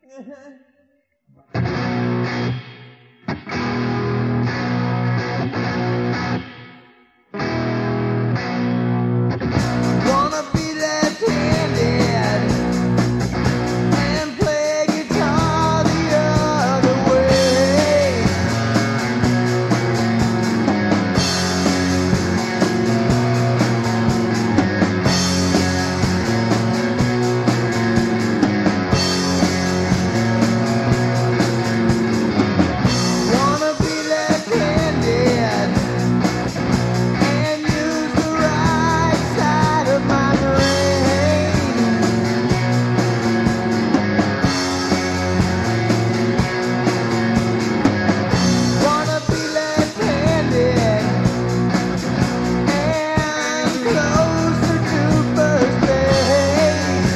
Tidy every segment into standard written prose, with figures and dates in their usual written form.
Wanna be left-handed and play guitar the other way. Wanna be left-handed and use the right side of my brain. Wanna be left-handed and closer to first base.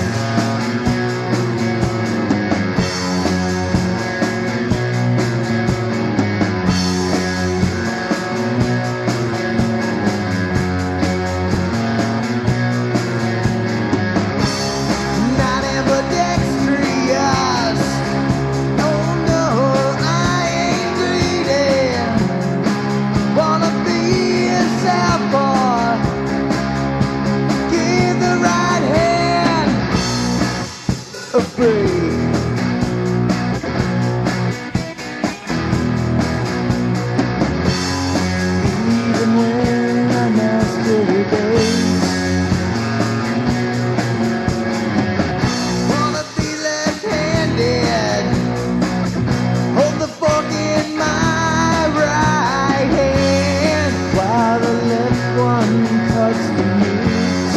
Not ambidextrous. Oh no, I ain't greedy. Wanna be a southpaw. Give the right hand a break. Even when I masturbate. Wanna be left-handed. Hold the fork in my right hand while the left one cuts the meat.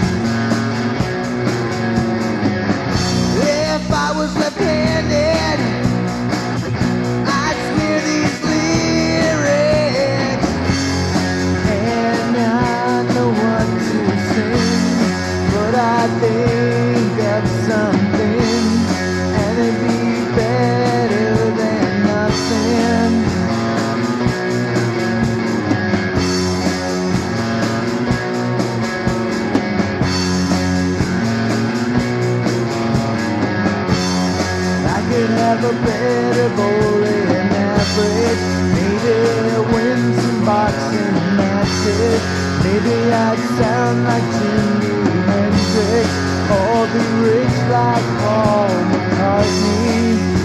If I was left-handed, I'd smear these lyrics, and I know what to sing, but I think of something, and it'd be better than nothing. I could have a better bowling average, maybe win some boxing matches, maybe I'd sound like Jimi Hendrix, or be rich like Paul McCartney.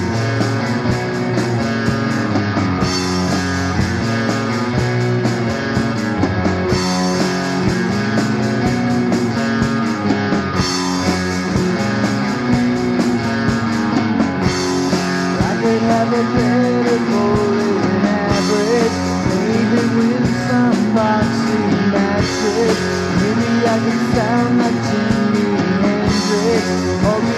I could have a better bowling average, maybe win some boxing matches, maybe I could sound like Jimi Hendrix, or